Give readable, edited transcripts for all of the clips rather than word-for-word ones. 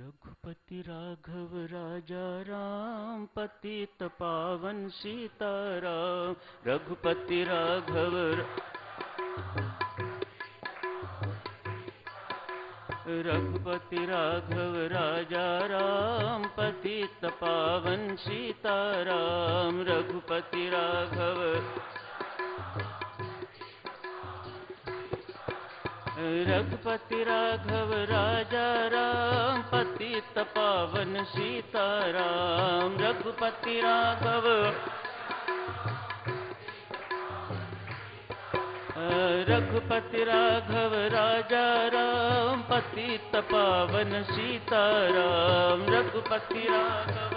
रघुपति राघव राजा राम, पतित पावन सीताराम। रघुपति राघव रघुपति राघव राजा राम, पतित पावन सीताराम। रघुपति राघव रघुपति राघव राजा राम, पतित पावन सीताराम। रघुपति राघव रघुपति राघव राजा राम, पतित पावन सीताराम। रघुपति राघव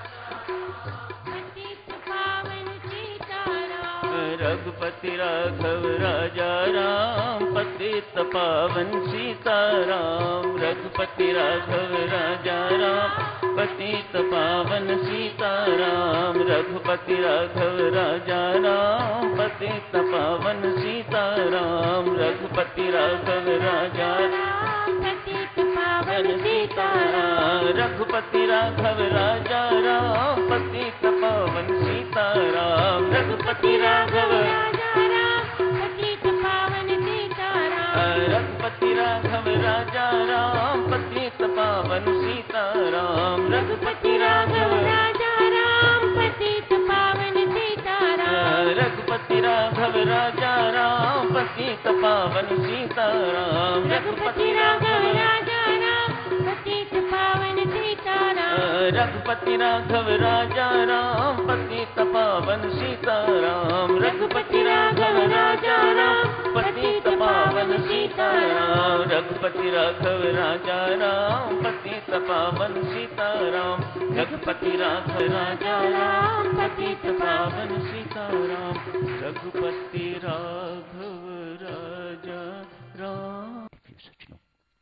रघुपति राघव राजा राम, पतित पावन सीताराम। रघुपति राघव राजा राम, पतित पावन सीताराम। रघुपति राघव राजा राम, पतित पावन सीताराम। रघुपति राघव राजा पतित पावन सीताराम। रघुपति राघव राजा राम, पतित पावन सीताराम। रघुपति राघव राजा राम, पतित पावन सीताराम। रघुपति राघव राजा राम, पतित पावन सीताराम। रघुपति राघव राजा राम, पतित पावन सीताराम। रघुपति राघव राजा राम, पतित पावन सीताराम। रघुपति राघव राजा राम, पतित पावन सीताराम। रघुपति राघव राजा राम, पतित पावन सीताराम। रघुपति राघव राजा राम, पतित पावन सीताराम। रघुपति राघव राजा राम, पतित पावन सीताराम। रघुपति राघव राजा राम, पतित पावन सीताराम। रघुपति राघव राजा राम। सचनो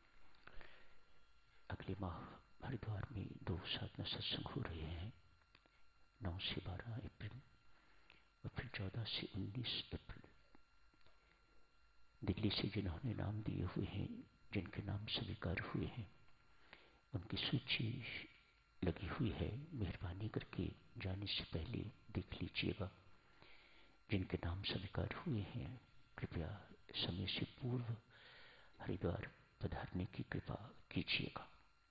अगले माह हरिद्वार में 2 साधना सत्संग हो रहे हैं, 9 से 12 अप्रैल और फिर 14 से 19 अप्रैल। दिल्ली से जिन्होंने नाम दिए हुए हैं, जिनके नाम स्वीकार हुए हैं, उनकी सूची लगी हुई है। मेहरबानी करके जाने से पहले देख लीजिएगा। जिनके नाम स्वीकार हुए हैं, कृपया समय से पूर्व हरिद्वार पधारने की कृपा कीजिएगा।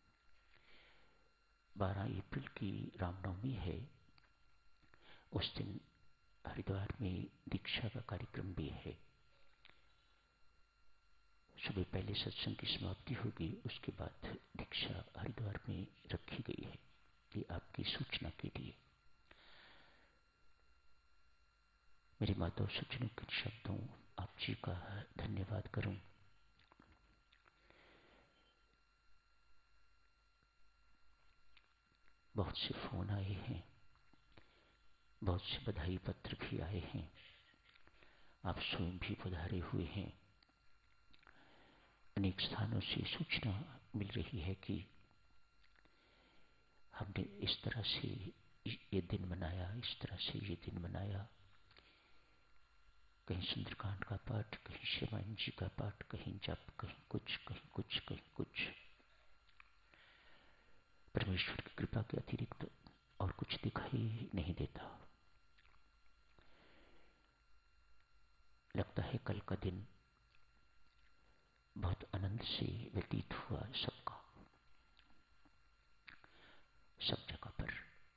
12 अप्रैल की रामनवमी है। उस दिन हरिद्वार में दीक्षा का कार्यक्रम भी है। सुबह पहले सत्संग की समाप्ति होगी, उसके बाद दीक्षा हरिद्वार में रखी गई है। ये आपकी सूचना के लिए। मेरी माता सज्जनों के शब्दों आप जी का धन्यवाद करूं। बहुत से फोन आए हैं, बहुत से बधाई पत्र भी आए हैं। आप स्वयं भी पधारे हुए हैं। अनेक स्थानों से सूचना मिल रही है कि हमने इस तरह से ये दिन मनाया, इस तरह से ये दिन मनाया। कहीं सुंदरकांड का पाठ, कहीं श्रीमान जी का पाठ, कहीं जप, कहीं कुछ, कहीं कुछ, कहीं कुछ। परमेश्वर की कृपा के अतिरिक्त और कुछ दिखाई नहीं देता। लगता है कल का दिन बहुत आनंद से व्यतीत हुआ सबका, सब जगह पर।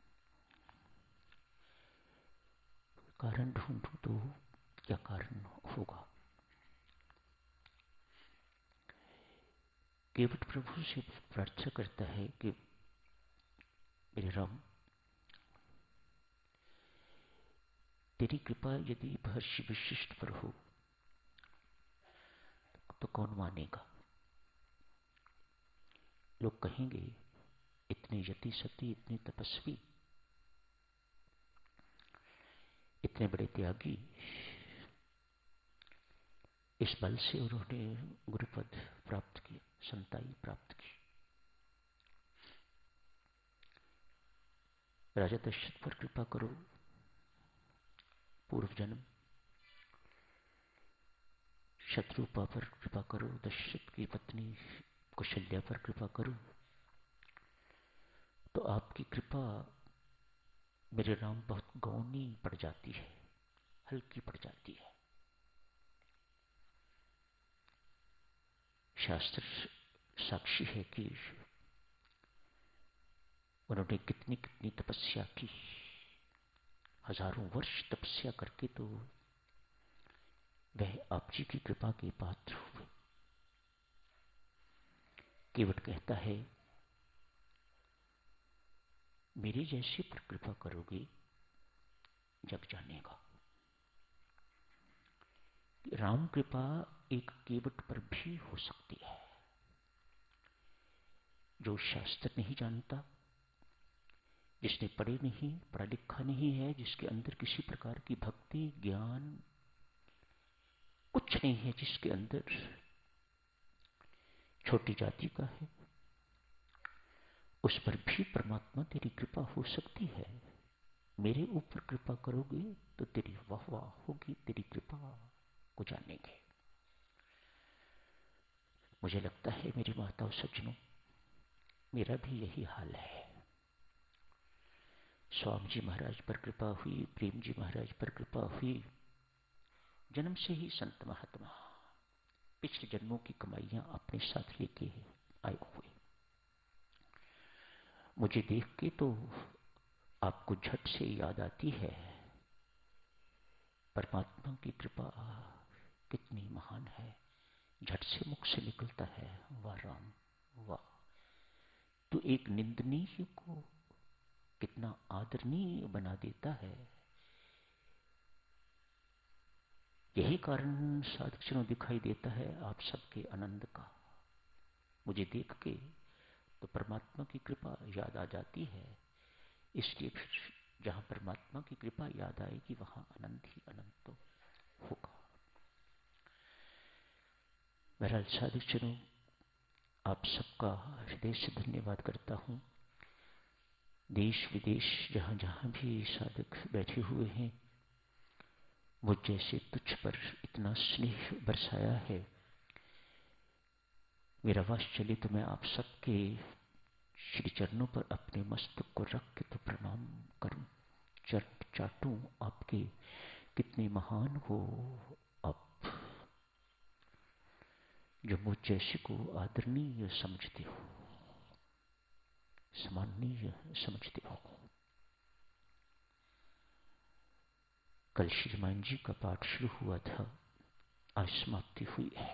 कारण ढूंढूं तो क्या कारण होगा? केवट प्रभु से प्रार्थना करता है कि मेरे राम, तेरी कृपा यदि महर्षि विशिष्ट पर हो तो कौन मानेगा? लोग कहेंगे इतने यति सती, इतने तपस्वी, इतने बड़े त्यागी, इस बल से उन्होंने गुरुपद प्राप्त किया, संताई प्राप्त की। राजा दशरथ पर कृपा करो, पूर्व जन्म। शत्रुपा पर कृपा करो, दशरथ की पत्नी कौशल्या पर कृपा करो। तो आपकी कृपा मेरे राम बहुत गौनी पड़ जाती है, हल्की पड़ जाती है। शास्त्र साक्षी है कि उन्होंने कितनी कितनी तपस्या की, हजारों वर्ष तपस्या करके तो वह आप जी की कृपा के पात्र हुए। केवट कहता है, मेरे जैसे पर कृपा करोगे जग जानेगा। राम कृपा एक केवट पर भी हो सकती है, जो शास्त्र नहीं जानता, जिसने पढ़े नहीं, पढ़ा लिखा नहीं है, जिसके अंदर किसी प्रकार की भक्ति ज्ञान कुछ नहीं है, जिसके अंदर छोटी जाति का है, उस पर भी परमात्मा तेरी कृपा हो सकती है। मेरे ऊपर कृपा करोगे तो तेरी वाह वाह होगी, तेरी कृपा को जानेंगे। मुझे लगता है मेरी माताओं सज्जनों, मेरा भी यही हाल है। स्वामी जी महाराज पर कृपा हुई, प्रेम जी महाराज पर कृपा हुई, जन्म से ही संत महात्मा पिछले जन्मों की कमाइयां अपने साथ लेके आए हुए। मुझे देख के तो आपको झट से याद आती है परमात्मा की कृपा कितनी महान है। झट से मुख से निकलता है, वाह राम वाह। तो एक निंदनीय को कितना आदरणीय बना देता है। यही कारण साधुजनों दिखाई देता है आप सबके आनंद का। मुझे देख के तो परमात्मा की कृपा याद आ जाती है। इसलिए फिर जहां परमात्मा की कृपा याद आएगी वहां आनंद ही आनंद तो होगा। बहरहाल साधुजनों, आप सबका हृदय से धन्यवाद करता हूं। देश विदेश जहां जहां भी साधक बैठे हुए हैं, मुझ जैसे तुझ पर इतना स्नेह बरसाया है। मेरा वश चले तो मैं आप सबके श्री चरणों पर अपने मस्तक को रख के तो प्रणाम करूं, चरण चाटूं आपके। कितने महान हो आप, जो मुझ जैसे को आदरणीय समझते हो, सम्माननीय समझते हो। कल श्रीमान जी का पाठ शुरू हुआ था, आज समाप्ति हुई है।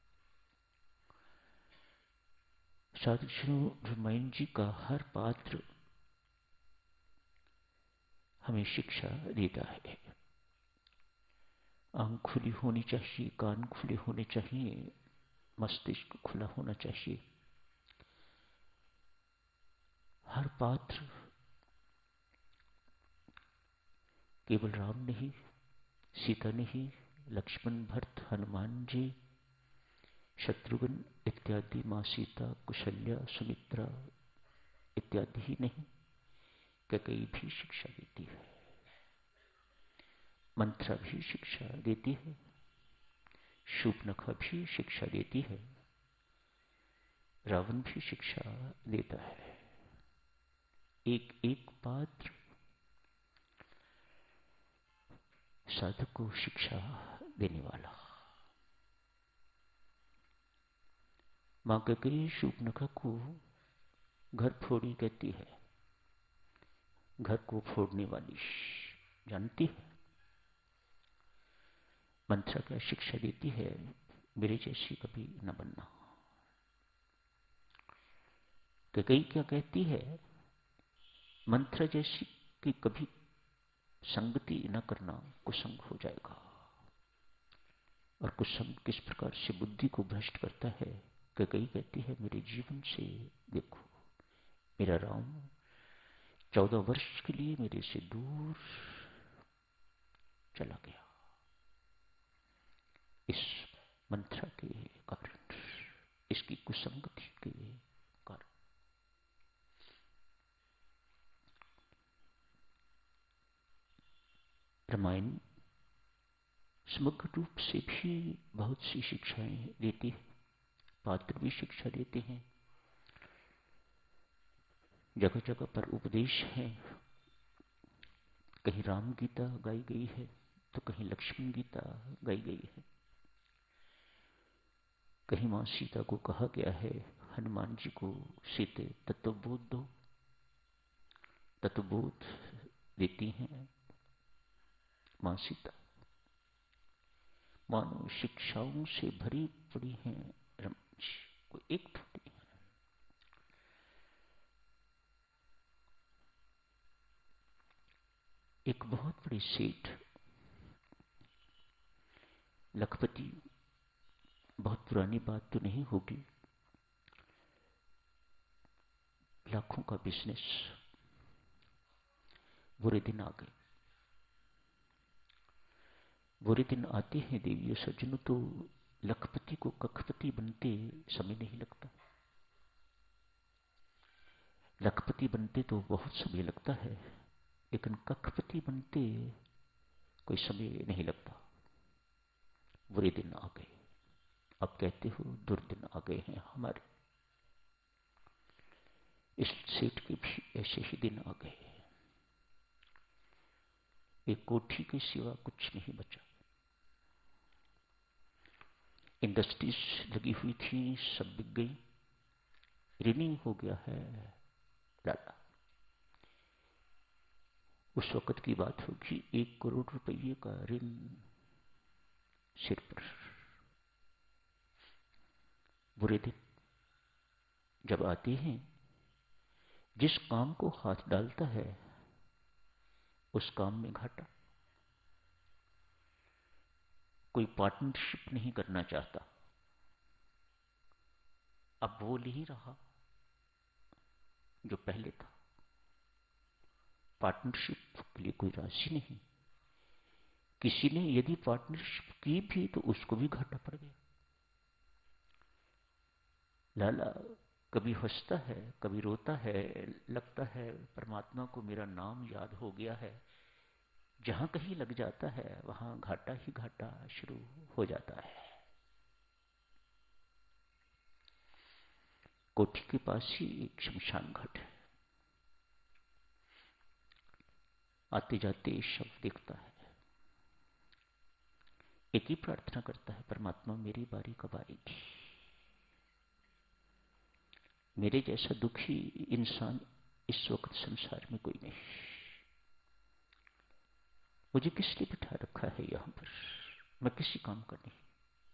साधुजनों, रामायण जी का हर पात्र हमें शिक्षा देता है। आंख खुली होनी चाहिए, कान खुले होने चाहिए, मस्तिष्क खुला होना चाहिए। हर पात्र केवल राम नहीं, सीता नहीं, लक्ष्मण भरत हनुमान जी, शत्रुघ्न इत्यादि, मां सीता, कुशल्या, सुमित्रा इत्यादि ही नहीं, कैकेयी भी शिक्षा देती है, मंत्रा भी शिक्षा देती है, शूर्पणखा भी शिक्षा देती है, रावण भी शिक्षा देता है। एक एक पात्र साधक को शिक्षा देने वाला। मां कैकेयी शूर्पणखा को घर फोड़ी कहती है, घर को फोड़ने वाली जानती है। मंत्रा क्या शिक्षा देती है, मेरे जैसी कभी न बनना। कैकेयी क्या कहती है, मंत्रा जैसी कि कभी संगति न करना, कुसंग हो जाएगा। और कुसंग किस प्रकार से बुद्धि को भ्रष्ट करता है। कैकेयी कहती है, मेरे जीवन से देखो, मेरा राम 14 वर्ष के लिए मेरे से दूर चला गया, इस मंत्रा के कारण, इसकी कुसंगति के कारण। रामायण समग्र रूप से भी बहुत सी शिक्षाएं देती है, पात्र भी शिक्षा देते हैं। जगह जगह पर उपदेश है। कहीं राम गीता गाई गई है तो कहीं लक्ष्मण गीता गाई गई है। कहीं मां सीता को कहा गया है, हनुमान जी को, सीते तत्वबोध दो। तत्वबोध देती हैं मां सीता। मानो शिक्षाओं से भरी पड़ी हैं रमण जी, कोई एक थोड़ी है। एक बहुत बड़ी सेठ, लखपति, बहुत पुरानी बात तो नहीं होगी, लाखों का बिजनेस, बुरे दिन आ गए। बुरे दिन आते हैं देवियों सज्जनों तो लखपति को कखपति बनते समय नहीं लगता। लखपति बनते तो बहुत समय लगता है, लेकिन कखपति बनते कोई समय नहीं लगता। बुरे दिन आ गए। अब कहते हो दुर्दिन आ गए हैं हमारे। इस सेठ के भी ऐसे ही दिन आ गए। एक कोठी के सिवा कुछ नहीं बचा। इंडस्ट्रीज लगी हुई थी, सब बिक गई। ऋणी हो गया है लाला। उस वक्त की बात होगी, 1 करोड़ रुपये का ऋण सिर पर। बुरे दिन जब आते हैं, जिस काम को हाथ डालता है उस काम में घाटा। कोई पार्टनरशिप नहीं करना चाहता। अब वो नहीं रहा जो पहले था। पार्टनरशिप के लिए कोई राशि नहीं। किसी ने यदि पार्टनरशिप की भी तो उसको भी घाटा पड़ गया। लाला कभी हंसता है, कभी रोता है। लगता है परमात्मा को मेरा नाम याद हो गया है। जहां कहीं लग जाता है वहां घाटा ही घाटा शुरू हो जाता है। कोठी के पास ही एक शमशान घाट है। आते जाते शव देखता है। एक ही प्रार्थना करता है, परमात्मा मेरी बारी कब आएगी। मेरे जैसा दुखी इंसान इस वक्त संसार में कोई नहीं। मुझे किसने बिठा रखा है यहां पर, मैं किसी काम का नहीं।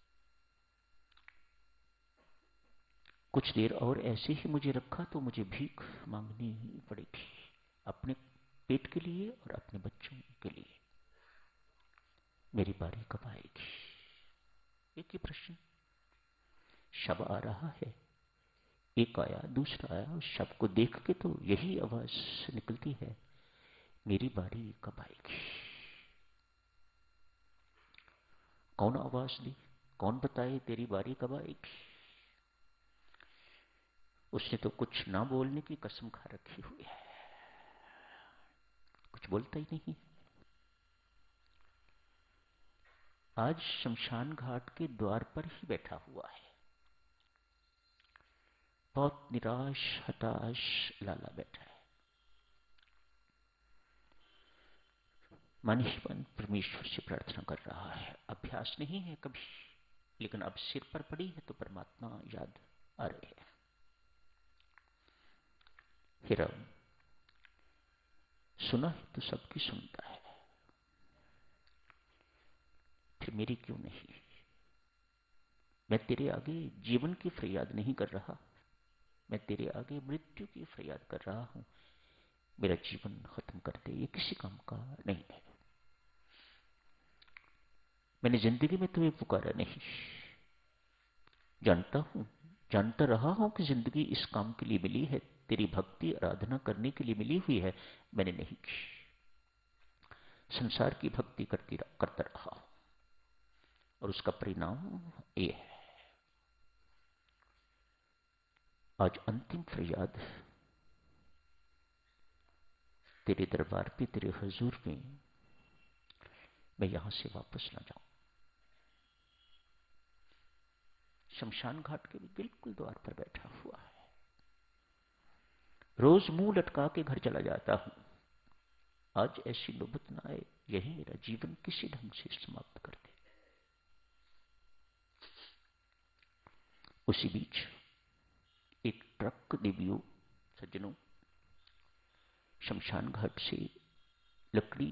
कुछ देर और ऐसे ही मुझे रखा तो मुझे भीख मांगनी पड़ेगी, अपने पेट के लिए और अपने बच्चों के लिए। मेरी बारी कब आएगी, एक ही प्रश्न। शव आ रहा है, एक आया, दूसरा आया। उस शव को देख के तो यही आवाज निकलती है, मेरी बारी कब आएगी। कौन आवाज दी, कौन बताए तेरी बारी कब आएगी। उसने तो कुछ ना बोलने की कसम खा रखी हुई है, कुछ बोलता ही नहीं। आज शमशान घाट के द्वार पर ही बैठा हुआ है। बहुत निराश हताश लाला बैठा है। मन ही मन परमेश्वर से प्रार्थना कर रहा है। अभ्यास नहीं है कभी, लेकिन अब सिर पर पड़ी है तो परमात्मा याद आ रहे हैं। हिरम सुना है तो सबकी सुनता है, फिर मेरी क्यों नहीं। मैं तेरे आगे जीवन की फरियाद नहीं कर रहा, मैं तेरे आगे मृत्यु की फरियाद कर रहा हूं। मेरा जीवन खत्म कर दे, ये किसी काम का नहीं है। मैंने जिंदगी में तुम्हें पुकारा नहीं। जानता हूं, जानता रहा हूं कि जिंदगी इस काम के लिए मिली है, तेरी भक्ति आराधना करने के लिए मिली हुई है। मैंने नहीं की, संसार की भक्ति करता रहा और उसका परिणाम ये है। आज अंतिम फरियाद तेरे दरबार पे, तेरे हुजूर में, मैं यहां से वापस ना जाऊं। शमशान घाट के भी बिल्कुल द्वार पर बैठा हुआ है। रोज मुंह लटका के घर चला जाता हूं। आज ऐसी नौबत ना आए, यही मेरा जीवन किसी ढंग से समाप्त कर दे। उसी बीच एक ट्रक देवियों सज्जनों शमशान घाट से लकड़ी,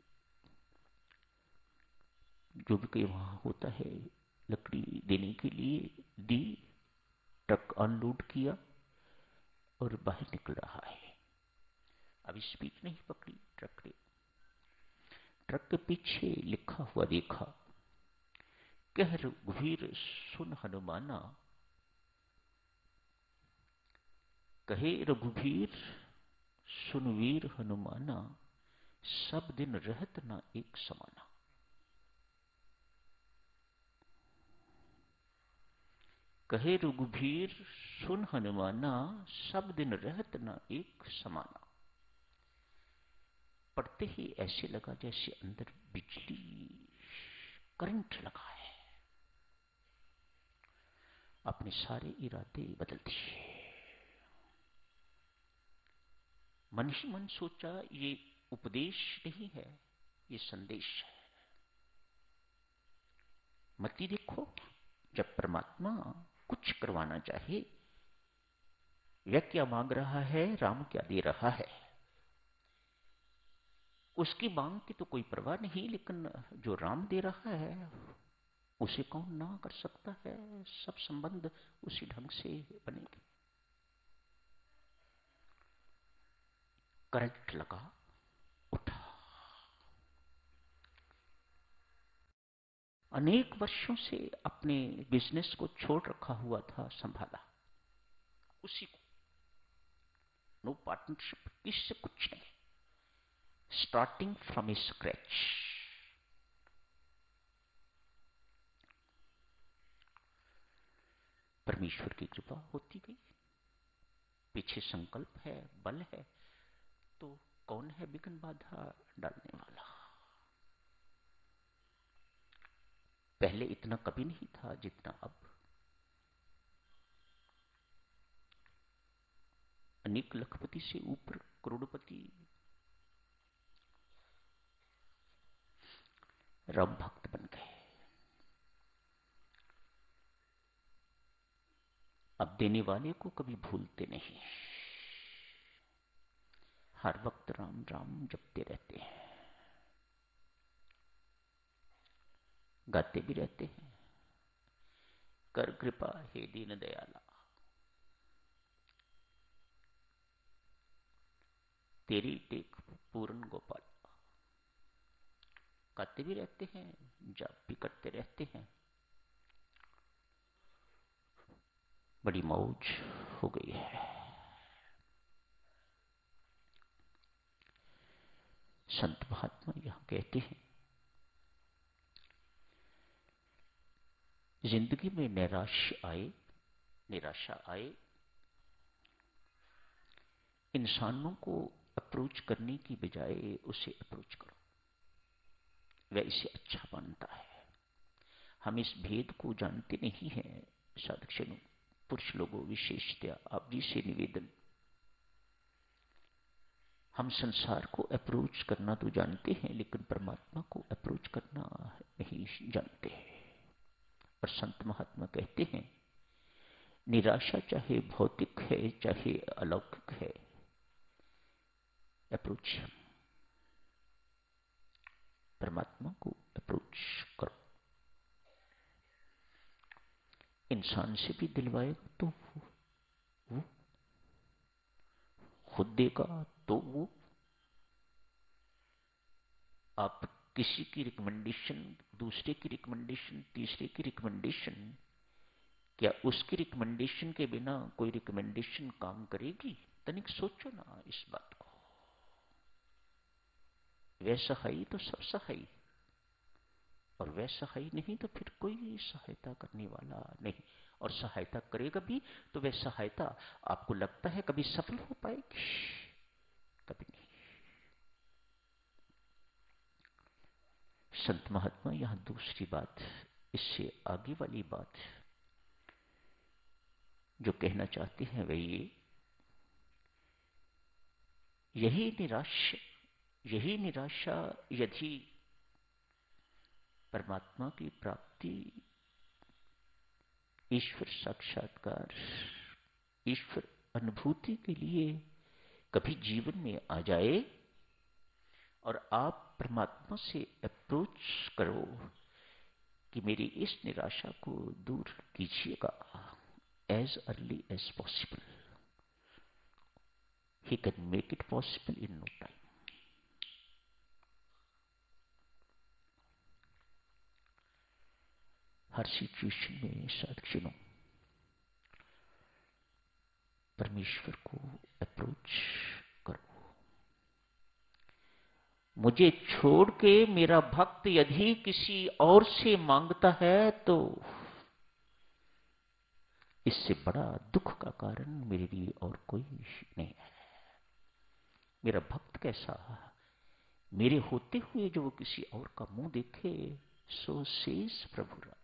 जो भी कहीं वहां होता है, लकड़ी देने के लिए दी। ट्रक अनलोड किया और बाहर निकल रहा है। अब स्पीड नहीं पकड़ी ट्रक ने। ट्रक के पीछे लिखा हुआ देखा, कह रघुवीर सुन हनुमाना, कहे रघुवीर सुनवीर हनुमाना, सब दिन रहत ना एक समाना। कहे रघुवीर सुन हनुमाना, सब दिन रहत ना एक समाना। पढ़ते ही ऐसे लगा जैसे अंदर बिजली करंट लगा है। अपने सारे इरादे बदल दिए। मन ही मन सोचा, ये उपदेश नहीं है, ये संदेश है। मती देखो, जब परमात्मा कुछ करवाना चाहे, वह क्या मांग रहा है, राम क्या दे रहा है, उसकी मांग की तो कोई परवाह नहीं, लेकिन जो राम दे रहा है उसे कौन ना कर सकता है। सब संबंध उसी ढंग से बनेंगे। करंट लगा, उठा। अनेक वर्षों से अपने बिजनेस को छोड़ रखा हुआ था, संभाला उसी को। नो पार्टनरशिप, किससे कुछ नहीं, स्टार्टिंग फ्रॉम ए स्क्रैच। परमेश्वर की कृपा होती गई। पीछे संकल्प है, बल है, तो कौन है विघ्न बाधा डालने वाला। पहले इतना कभी नहीं था जितना अब। अनेक लखपति से ऊपर करोड़पति राम भक्त बन गए। अब देने वाले को कभी भूलते नहीं, हर वक्त राम राम जपते रहते हैं, गाते भी रहते हैं, कर कृपा हे दीन दयाला, तेरी टेक पूर्ण गोपाल। गाते भी रहते हैं, जाप भी करते रहते हैं। बड़ी मौज हो गई है। संत महात्मा यहां कहते हैं, जिंदगी में निराशा आए, इंसानों को अप्रोच करने की बजाय उसे अप्रोच करो, वह इसे अच्छा मानता है। हम इस भेद को जानते नहीं हैं। साधक पुरुष लोगों विशेषतया आप जी से निवेदन, हम संसार को अप्रोच करना तो जानते हैं, लेकिन परमात्मा को अप्रोच करना नहीं जानते हैं। और संत महात्मा कहते हैं, निराशा चाहे भौतिक है चाहे अलौकिक है, अप्रोच परमात्मा को अप्रोच करो। इंसान से भी दिलवाएगा तो वो खुद देगा तो वो। आप किसी की रिकमेंडेशन, दूसरे की रिकमेंडेशन, तीसरे की रिकमेंडेशन, क्या उसकी रिकमेंडेशन के बिना कोई रिकमेंडेशन काम करेगी? तनिक सोचो ना इस बात को। वह सहाई तो सब सहाई, और वह सहाई नहीं तो फिर कोई सहायता करने वाला नहीं। और सहायता करेगा भी तो वह सहायता आपको लगता है कभी सफल हो पाएगी? कभी नहीं। संत महात्मा यहां दूसरी बात, इससे आगे वाली बात जो कहना चाहते हैं वह ये, यही निराशा यदि परमात्मा की प्राप्ति, ईश्वर साक्षात्कार, ईश्वर अनुभूति के लिए कभी जीवन में आ जाए और आप परमात्मा से अप्रोच करो कि मेरी इस निराशा को दूर कीजिएगा, as early as possible, he can make it possible in no time. हर सिचुएशन में साधक परमेश्वर को अप्रोच करो। मुझे छोड़ के मेरा भक्त यदि किसी और से मांगता है तो इससे बड़ा दुख का कारण मेरे लिए और कोई नहीं है। मेरा भक्त कैसा, मेरे होते हुए जो वो किसी और का मुंह देखे, सो सेज प्रभु राम।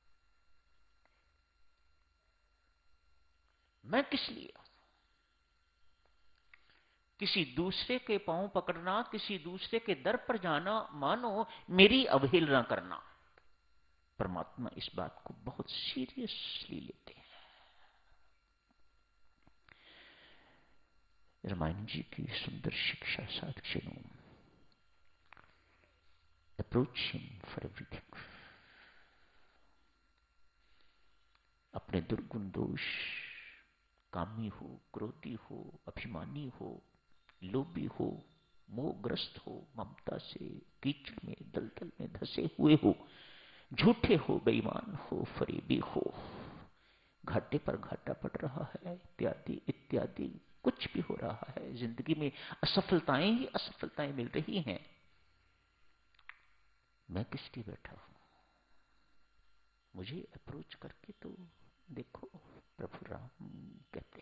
मैं किस लिए किसी दूसरे के पांव पकड़ना, किसी दूसरे के दर पर जाना मानो मेरी अवहेलना करना। परमात्मा इस बात को बहुत सीरियसली लेते हैं। रामायण जी की सुंदर शिक्षा साधक अप्रोच हिम फॉर एवरीथिंग। अपने दुर्गुण दोष, कामी हो, क्रोधी हो, अभिमानी हो, लोभी हो, मोहग्रस्त हो, ममता से कीचड़ में दलदल में धसे हुए हो, झूठे हो, बेईमान हो, फरेबी हो, घाटे पर घाटा पड़ रहा है, इत्यादि इत्यादि कुछ भी हो रहा है, जिंदगी में असफलताएं ही असफलताएं मिल रही हैं। मैं किस लिए बैठा हूं? मुझे अप्रोच करके तो देखो, प्रभु राम कहते हैं।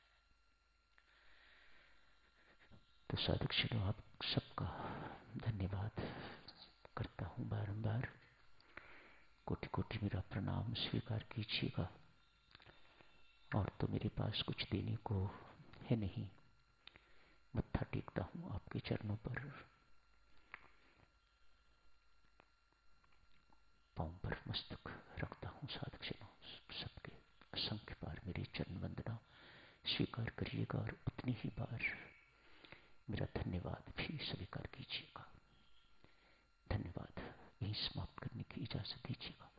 तो साधक आप सबका धन्यवाद करता हूं बारंबार। कोटि कोटि मेरा प्रणाम स्वीकार कीजिएगा। और तो मेरे पास कुछ देने को है नहीं। मत्था टेकता हूं आपके चरणों पर, पांव पर मस्तक रखता हूं। साधक सबके असंख्य बार मेरी चरण वंदना स्वीकार करिएगा और उतनी ही बार मेरा धन्यवाद भी स्वीकार कीजिएगा। धन्यवाद। यहीं समाप्त करने की इजाजत दीजिएगा।